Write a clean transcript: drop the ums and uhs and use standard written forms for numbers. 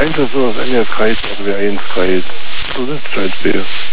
1 is zoals Anja krijgt, wat weer 1 krijgt. Dat is het 2.